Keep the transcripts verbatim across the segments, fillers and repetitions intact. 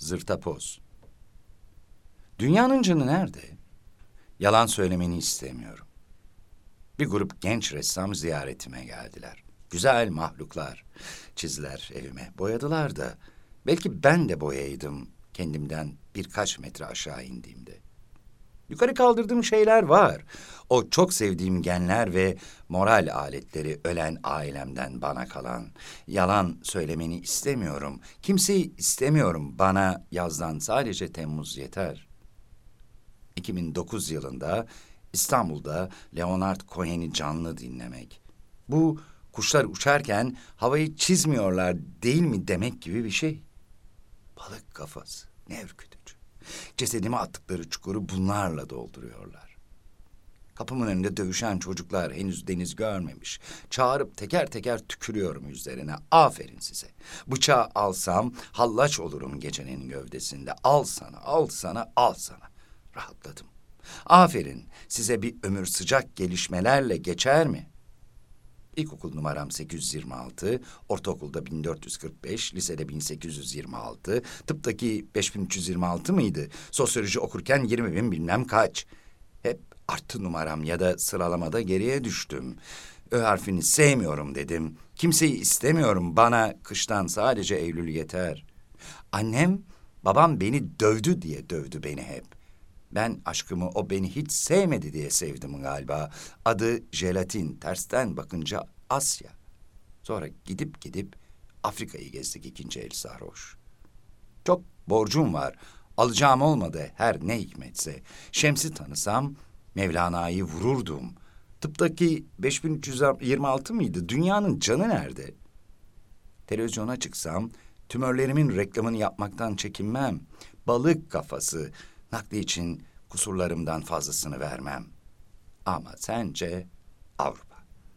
Zırtapoz. Dünyanın canı nerede? Yalan söylemeni istemiyorum. Bir grup genç ressam ziyaretime geldiler. Güzel mahluklar çizdiler evime. Boyadılar da. Belki ben de boyaydım kendimden birkaç metre aşağı indiğimde. Yukarı kaldırdığım şeyler var. O çok sevdiğim genler ve moral aletleri ölen ailemden bana kalan. Yalan söylemeni istemiyorum. Kimseyi istemiyorum. Bana yazdan sadece Temmuz yeter. iki bin dokuz yılında İstanbul'da Leonard Cohen'i canlı dinlemek. Bu kuşlar uçarken havayı çizmiyorlar değil mi demek gibi bir şey. Balık kafası, ne ürkütücü. Cesedimi attıkları çukuru bunlarla dolduruyorlar. Kapımın önünde dövüşen çocuklar henüz deniz görmemiş. Çağırıp teker teker tükürüyorum yüzlerine. Aferin size. Bıçağı alsam hallaç olurum gecenin gövdesinde. Al sana, al sana, al sana. Rahatladım. Aferin, size bir ömür sıcak gelişmelerle geçer mi? İlkokul numaram sekiz yüz yirmi altı, ortaokulda bin dört yüz kırk beş, lisede bin sekiz yüz yirmi altı, tıptaki beş bin üç yüz yirmi altı mıydı? Sosyoloji okurken yirmi bin bilmem kaç. Hep artı numaram ya da sıralamada geriye düştüm. Ö harfini sevmiyorum dedim. Kimseyi istemiyorum, bana kıştan sadece Eylül yeter. Annem, babam beni dövdü diye dövdü beni hep. Ben aşkımı o beni hiç sevmedi diye sevdim galiba. Adı jelatin, tersten bakınca Asya. Sonra gidip gidip Afrika'yı gezdik ikinci el sarhoş. Çok borcum var. Alacağım olmadı her ne hikmetse. Şems'i tanısam Mevlana'yı vururdum. Tıptaki beş bin üç yüz yirmi altı mıydı? Dünyanın canı nerede? Televizyona çıksam tümörlerimin reklamını yapmaktan çekinmem. Balık kafası. Nakli için kusurlarımdan fazlasını vermem. Ama sence Avrupa.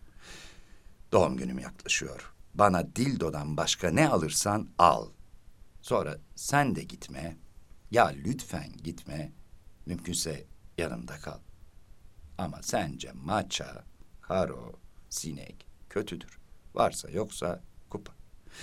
Doğum günüm yaklaşıyor. Bana dildodan başka ne alırsan al. Sonra sen de gitme. Ya lütfen gitme. Mümkünse yanımda kal. Ama sence maça, karo, sinek kötüdür. Varsa yoksa kupa.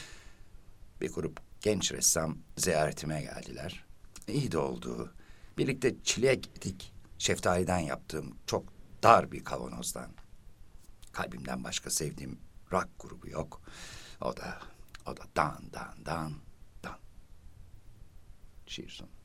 Bir grup genç ressam ziyaretime geldiler. İyi de oldu. Birlikte çilek yedik. Şeftaliden yaptığım çok dar bir kavanozdan. Kalbimden başka sevdiğim rock grubu yok. O da, o da dan dan dan dan. Şiir sonu.